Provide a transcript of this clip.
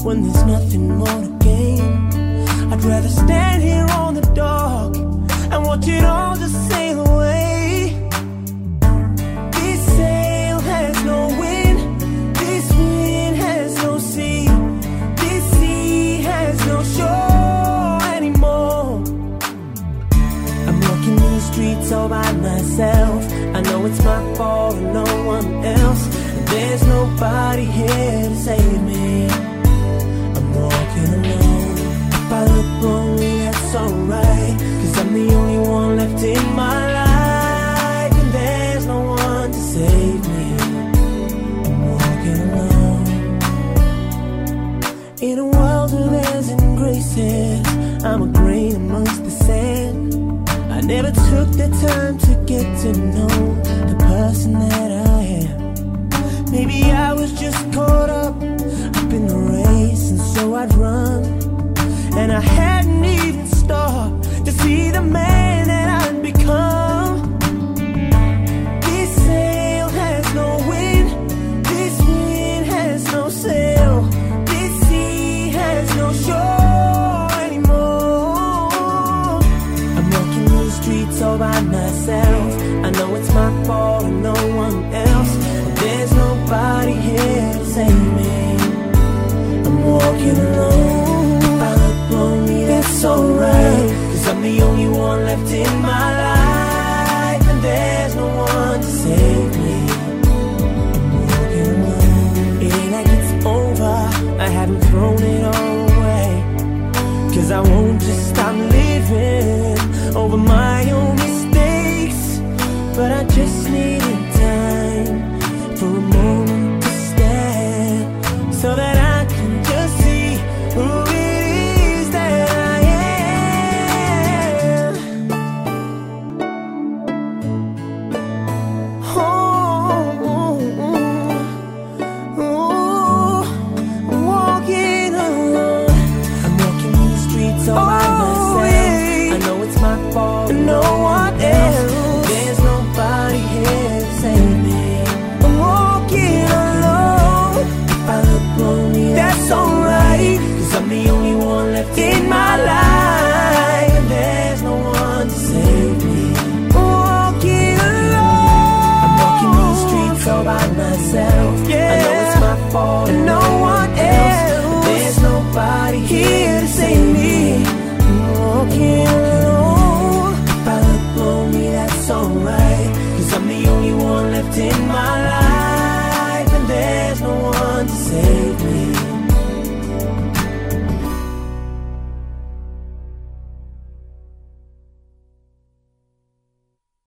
when there's nothing more to gain. I'd rather stand here on the dock and watch it all just sail away. This sail has no wind, this wind has no sea, this sea has no shore anymore. I'm walking these streets all by myself. I know it's my fault and no one else. There's nobody here to save me. I'm walking alone. If I look lonely, that's alright, 'cause I'm the only one left in my life, and there's no one to save me. I'm walking alone. In a world of airs and graces, I'm a grain amongst the sand. I never took the time to get to know the person that